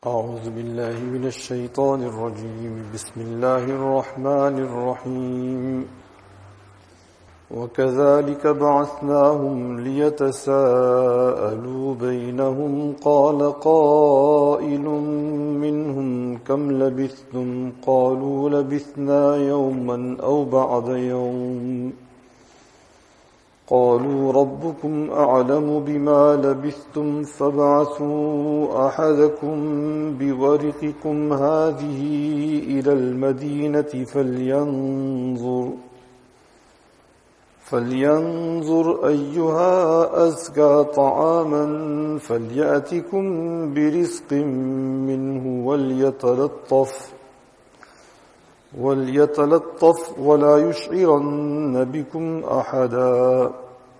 أعوذ بالله من الشيطان الرجيم. بسم الله الرحمن الرحيم. وكذلك بعثناهم ليتساءلوا بينهم قال قائل منهم كم لبثتم قالوا لبثنا يوما أو بعض يوم قالوا ربكم أعلم بما لبثتم فابعثوا أحدكم بورقكم هذه إلى المدينة فلينظر أيها أزكى طعاما فليأتكم برزق منه وليتلطف ولا يشعرن بكم أحدا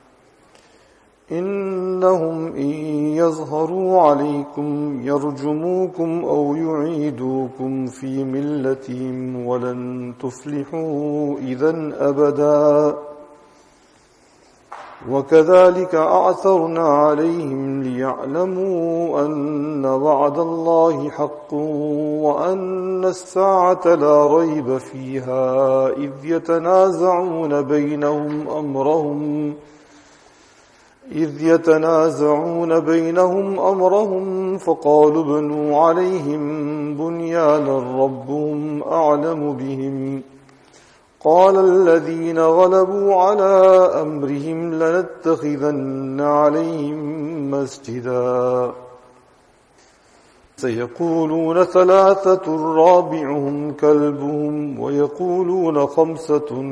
إنهم إن يظهروا عليكم يرجموكم أو يعيدوكم في ملتهم ولن تفلحوا إذا أبدا وكذلك أعثرنا عليهم ليعلموا أن وعد الله حق وأن الساعة لا ريب فيها إذ يتنازعون بينهم أمرهم فقالوا ابنوا عليهم بنيانا ربهم أعلم بهم قال الذين غلبوا على أمرهم لنتخذن عليهم مسجدا سيقولون ثلاثة رابعهم كلبهم ويقولون خمسة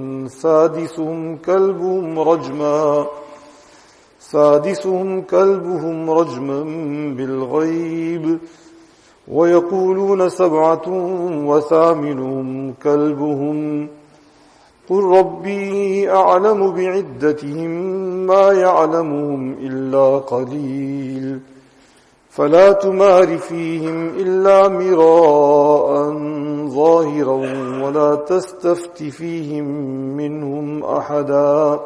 سادسهم كلبهم رجما بالغيب ويقولون سبعة وثامنهم كلبهم قل ربي أعلم بعدتهم ما يعلمهم إلا قليل فلا تمار فيهم إلا مراء ظاهرا ولا تستفت فيهم منهم أحدا.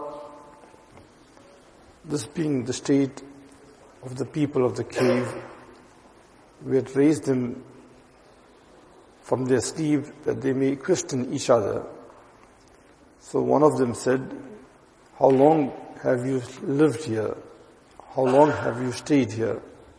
This being the state of the people of the cave, we had raised them from their sleep that they may question each other. So one of them said, how long have you lived here? How long have you stayed here?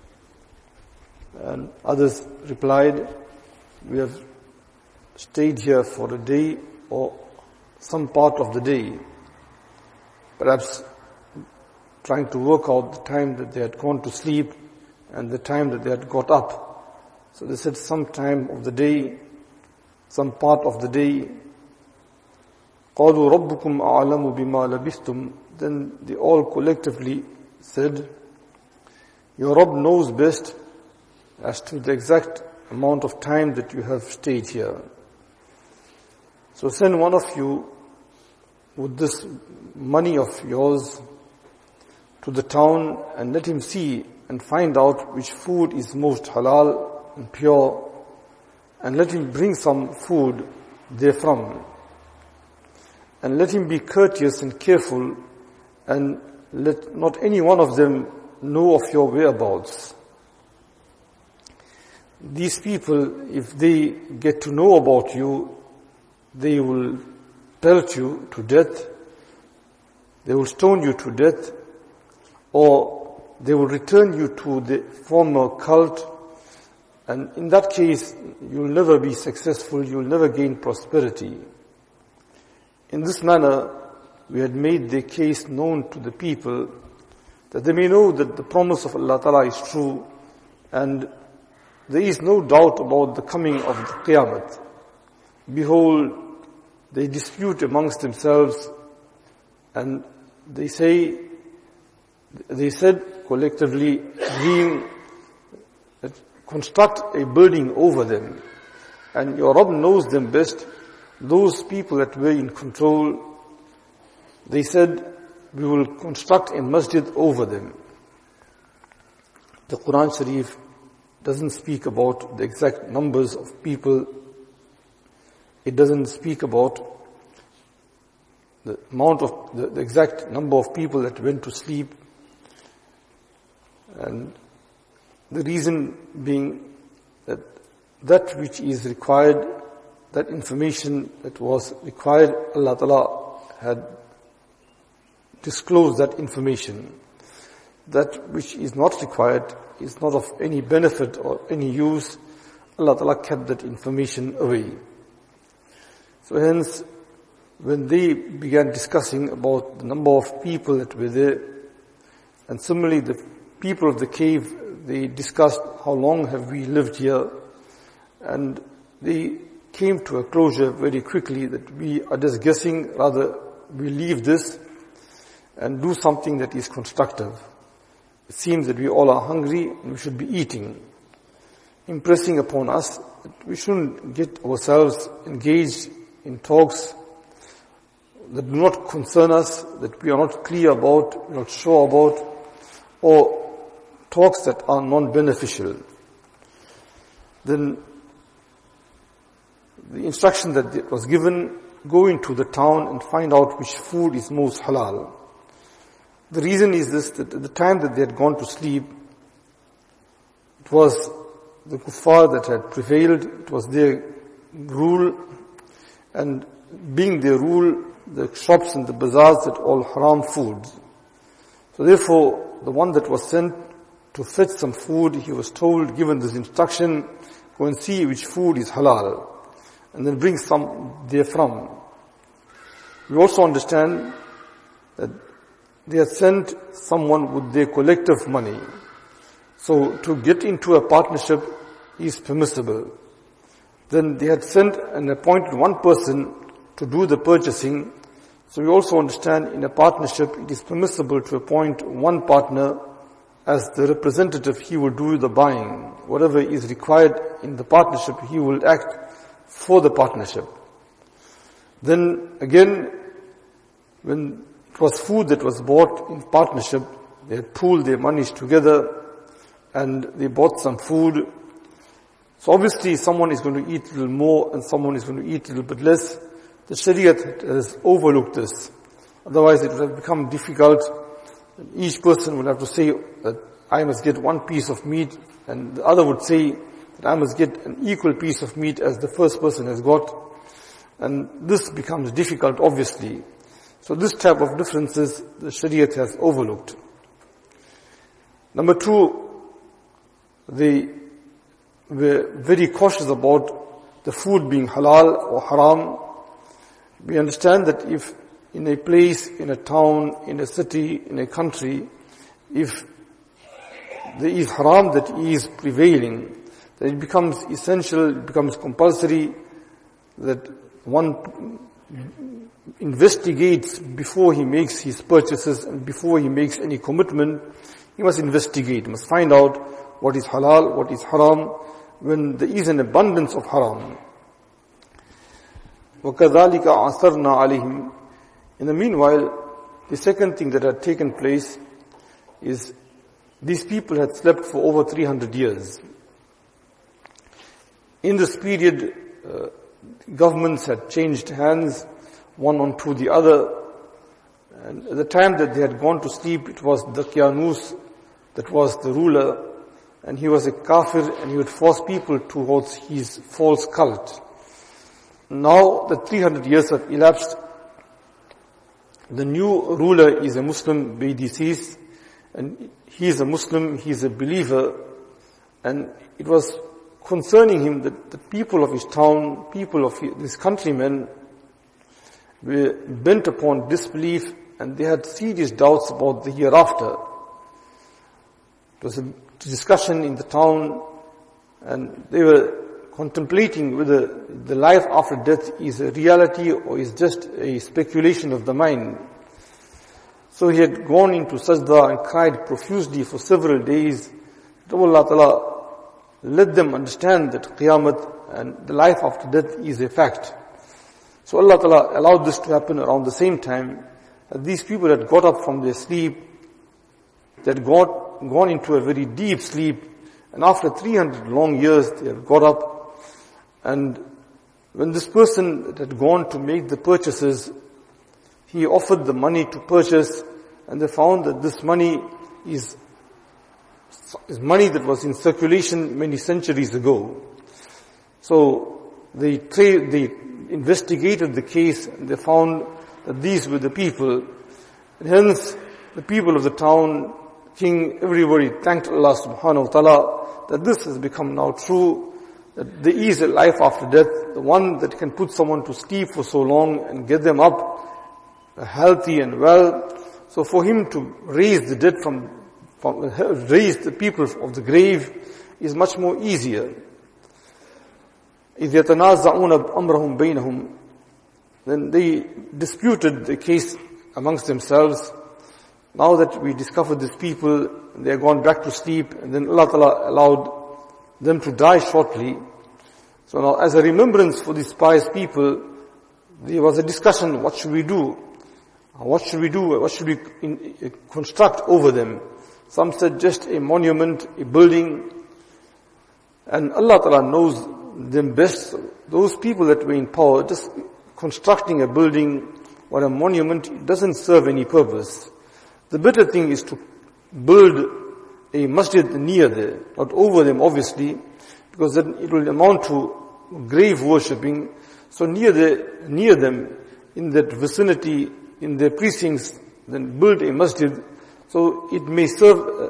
And others replied, we have stayed here for a day or some part of the day. Perhaps trying to work out the time that they had gone to sleep and the time that they had got up. So they said some time of the day, some part of the day. قَالُوا رَبُّكُمْ أَعْلَمُ بِمَا لَبِثْتُمْ. Then they all collectively said, your Rabb knows best as to the exact amount of time that you have stayed here. So send one of you with this money of yours to the town and let him see and find out which food is most halal and pure, and let him bring some food therefrom. And let him be courteous and careful, and let not any one of them know of your whereabouts. These people, if they get to know about you, they will pelt you to death, they will stone you to death, or they will return you to the former cult, and in that case, you'll never be successful, you'll never gain prosperity. In this manner, we had made the case known to the people that they may know that the promise of Allah Ta'ala is true and there is no doubt about the coming of the Qiyamah. Behold, they dispute amongst themselves and they said collectively, construct a building over them, and your Rabb knows them best. Those people that were in control, they said, we will construct a masjid over them. The Quran Sharif doesn't speak about the exact numbers of people. It doesn't speak about the amount of, the exact number of people that went to sleep. And the reason being that which is required, that information that was required, Allah Ta'ala had disclosed that information. That which is not required, is not of any benefit or any use, Allah Ta'ala kept that information away. So hence, when they began discussing about the number of people that were there, and similarly the people of the cave, they discussed how long have we lived here, and they came to a closure very quickly that we are just guessing, rather we leave this and do something that is constructive. It seems that we all are hungry and we should be eating, impressing upon us that we shouldn't get ourselves engaged in talks that do not concern us, that we are not clear about, not sure about, or talks that are non-beneficial. Then the instruction that was given, go into the town and find out which food is most halal. The reason is this, that at the time that they had gone to sleep, it was the kuffar that had prevailed, it was their rule, and being their rule, the shops and the bazaars that all haram foods. So therefore, the one that was sent to fetch some food, he was told, given this instruction, go and see which food is halal, and then bring some therefrom. We also understand that they had sent someone with their collective money. So to get into a partnership is permissible. Then they had sent and appointed one person to do the purchasing. So we also understand in a partnership it is permissible to appoint one partner as the representative. He will do the buying. Whatever is required in the partnership, he will act for the partnership. Then again, when it was food that was bought in partnership, they had pooled their monies together and they bought some food. So obviously someone is going to eat a little more and someone is going to eat a little bit less. The Shariat has overlooked this. Otherwise it would have become difficult. Each person would have to say that I must get one piece of meat, and the other would say that I must get an equal piece of meat as the first person has got. And this becomes difficult, obviously. So this type of differences the Shariat has overlooked. Number two, they were very cautious about the food being halal or haram. We understand that if in a place, in a town, in a city, in a country, if there is haram that is prevailing, then it becomes essential, it becomes compulsory that one investigates before he makes his purchases and before he makes any commitment. He must investigate, he must find out what is halal, what is haram, when there is an abundance of haram. وَكَذَلِكَ عَثَرْنَا عَلَيْهِمْ. In the meanwhile, the second thing that had taken place is these people had slept for over 300 years. In this period, governments had changed hands, one onto the other. And at the time that they had gone to sleep, it was Daqyanus that was the ruler, and he was a kafir, and he would force people towards his false cult. Now that 300 years have elapsed, the new ruler is a Muslim, be deceased, and he is a Muslim, he is a believer, and it was concerning him that the people of his town, people of his countrymen were bent upon disbelief, and they had serious doubts about the hereafter. It was a discussion in the town, and they were contemplating whether the life after death is a reality or is just a speculation of the mind. So he had gone into sajda and cried profusely for several days. Allah Ta'ala let them understand that Qiyamah and the life after death is a fact. So Allah Ta'ala allowed this to happen around the same time. These people had got up from their sleep, they had gone into a very deep sleep, and after 300 long years they had got up. And when this person that had gone to make the purchases, he offered the money to purchase, and they found that this money is is money that was in circulation many centuries ago. So they investigated the case and they found that these were the people. And hence, the people of the town, king, everybody thanked Allah subhanahu wa ta'ala that this has become now true, that there is a life after death, the one that can put someone to sleep for so long and get them up healthy and well. So for him to raise the dead raise the people of the grave is much more easier. إِذْ يَتَنَازَعُونَ أَمْرَهُمْ بَيْنَهُمْ. Then they disputed the case amongst themselves. Now that we discovered these people, they are gone back to sleep, and then Allah Ta'ala allowed them to die shortly. So now as a remembrance for these pious people, there was a discussion, what should we do? What should we do? What should we construct over them? Some said just a monument, a building. And Allah Ta'ala knows them best. Those people that were in power, just constructing a building or a monument, it doesn't serve any purpose. The better thing is to build a masjid near there, not over them obviously, because then it will amount to grave worshipping. So near them, in that vicinity, in their precincts, then build a masjid. So it may serve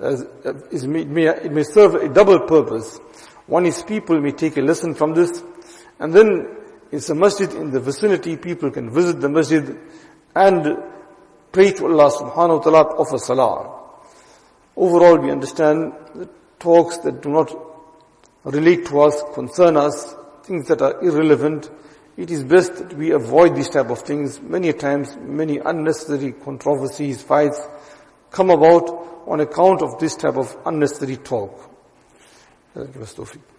it may serve a double purpose. One is people may take a lesson from this, and then it's a masjid in the vicinity. People can visit the masjid and pray to Allah subhanahu wa ta'ala, offer salah. Overall, we understand that talks that do not relate to us, concern us, things that are irrelevant, it is best that we avoid these type of things. Many times, many unnecessary controversies, fights come about on account of this type of unnecessary talk.